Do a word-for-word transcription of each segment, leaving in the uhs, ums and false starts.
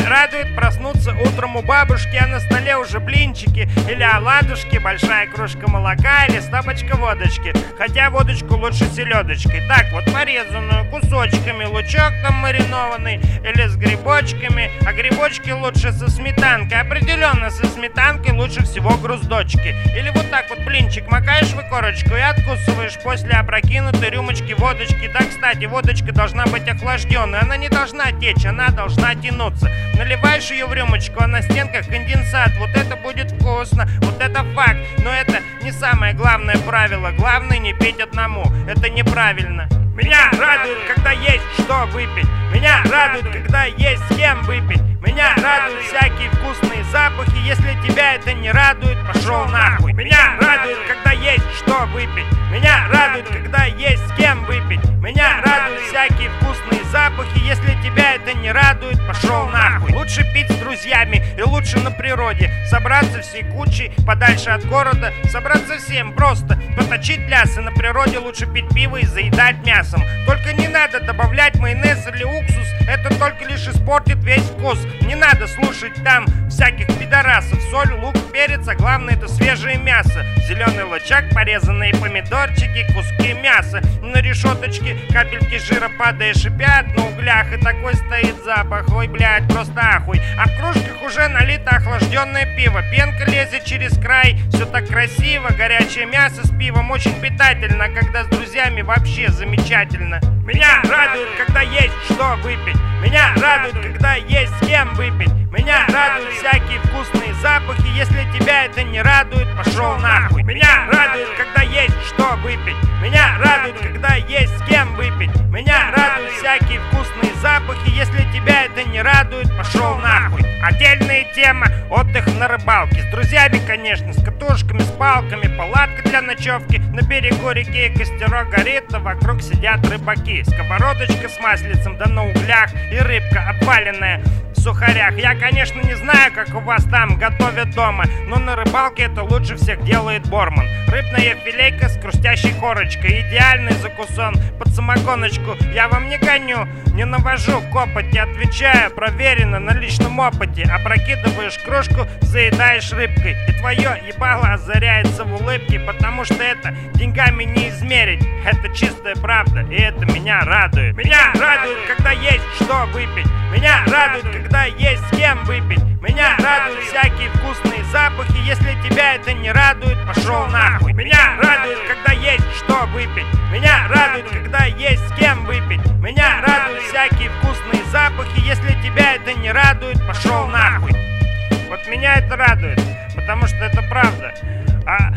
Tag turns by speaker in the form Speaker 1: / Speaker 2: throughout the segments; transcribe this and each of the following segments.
Speaker 1: радует проснуться утром у бабушки, а на столе уже блинчики или оладушки, большая кружка молока или стопочка водочки. Хотя водочку лучше селедочкой. Так вот, порезанную кусочками, лучок там маринованный или с грибочками. А грибочки лучше со сметанкой. Определенно со сметанкой лучше всего груздочки. Или вот так вот блинчик макаешь в корочку и откусываешь после опрокинутой рюмочки водочки. Да, кстати, водочка должна быть охлажденной. Она не должна течь, она должна тянуться. Наливаешь ее в рюмочку, а на стенках конденсат. Вот это будет вкусно, вот это факт. Но это не самое главное правило. Главное не петь одному, это неправильно. Меня радует, когда есть что выпить. Меня радует, когда есть с кем выпить. Меня радуют всякие вкусные запахи. Если тебя это не радует, пошел нахуй. Меня радует, когда есть что выпить. Меня радует, когда есть с кем выпить. Меня радуют всякие вкусные запахи. Если тебя это не радует, пошел нахуй. Лучше пить с друзьями и лучше на природе. Собраться всей кучей подальше от города. Собраться всем просто, поточить лясы. На природе лучше пить пиво и заедать мясом. Только не надо добавлять майонез или уксус. Это только лишь испортит весь вкус. Не надо слушать там всяких пидорасов. Соль, лук, перец, а главное это свежее мясо. Зеленый лучок, порезанные помидорчики, куски мяса. На решеточке капельки жира падая шипят на углях. И такой стоит запах, ой, блядь, просто ахуй. А в кружках уже налито охлажденное пиво. Пенка лезет через край, все так красиво. Горячее мясо с пивом очень питательно. Когда с друзьями вообще замечательно. Меня радует, когда есть что выпить. Меня радует, когда есть с кем выпить. Меня радуют всякие вкусные запахи. Если тебя это не радует, пошел нахуй. Меня радует, когда есть что выпить. Меня радует, когда есть с кем выпить. Меня радуют всякие вкусные запахи. Если тебя это не радует, пошел нахуй. Отдельная тема — отдых на рыбалке. С друзьями, конечно, с катушками, с палками. Палатка для ночевки на берегу реки. Костерок горит, а вокруг сидят рыбаки. Сковородочка с маслицем, да на углях. И рыбка обваленная в сухарях. Я, конечно, не знаю, как у вас там готовят дома, но на рыбалке это лучше всех делает Борман. Рыбная филейка с хрустящей корочкой. Идеальный закусон под самогоночку. Я вам не гоню, не навожу копоти. Отвечаю, проверено на личном опыте. Опрокидываешь кружку, заедаешь рыбкой. И твое ебало озаряется в улыбке, потому что это деньгами не измерить. Это чистая правда, и это меня радует. Меня радует, когда есть что выпить. Меня радует, когда есть с кем выпить. Меня радуют всякие вкусные запахи. Если тебя это не радует, пошел нахуй. Меня радует, когда есть что выпить. Меня радует, когда есть с кем выпить. Меня радуют всякие вкусные запахи. Если тебя это не радует, пошел нахуй. Вот меня это радует, потому что это правда. А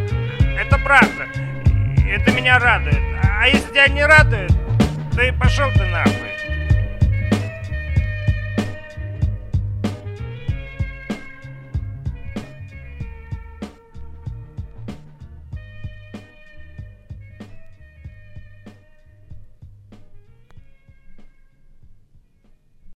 Speaker 1: это правда. Это меня радует. А если тебя не радует, то и пошел ты нахуй.